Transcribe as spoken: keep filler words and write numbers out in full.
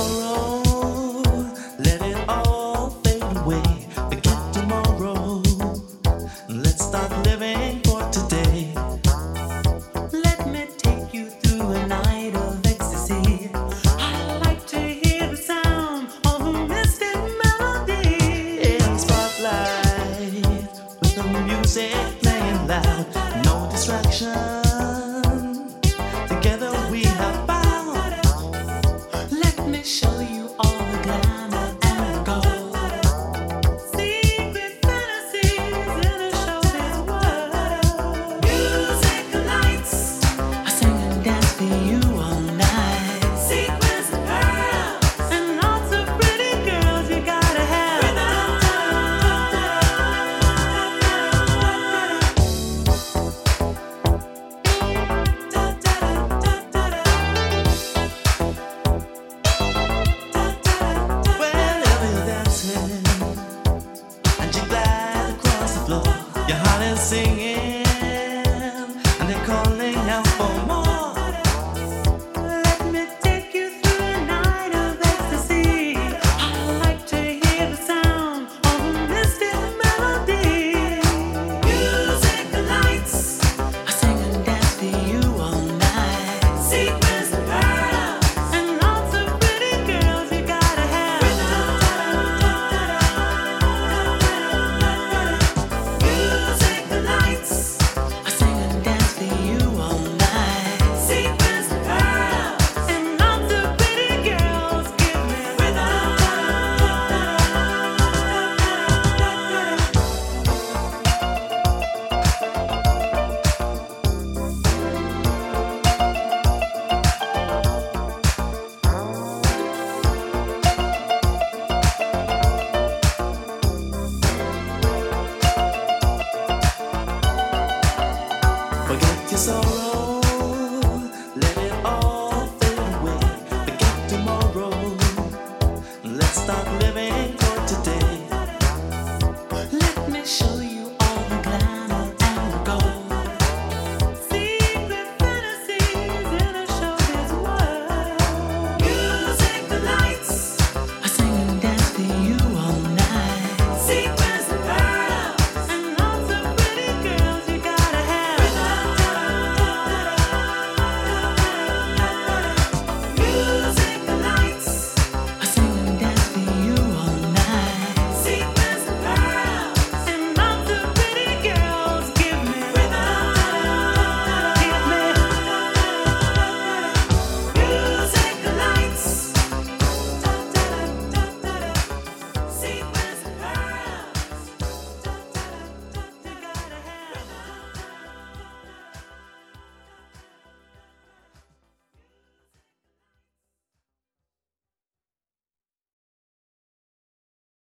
sorrow, let it all fade away. Forget tomorrow. Let's start living for today. Let me take you through a night of ecstasy. I like to hear the sound of a mystic melody. In the spotlight, with the music playing loud, no distraction. Together we have found. Let me show you all the glamour and gold. Secret fantasies in a showbiz world. Music and lights, I sing and dance for you all night. Sequins and pearls, and lots of pretty girls you gotta have. Wherever you're dancing and you glide across the floor, your heart is singing and they're calling out for more. Let me take you through a night of ecstasy. I like to hear the sound of a mystic melody. Music and lights, I sing and dance for you all night. Sequins and pearls, and lots of pretty girls you gotta have. Music and lights, I sing and dance for you all night. Sequins and pearls, and lots of pretty girls give me rhythm. Forget your sorrow, let it all fade away. Forget tomorrow, let's start living.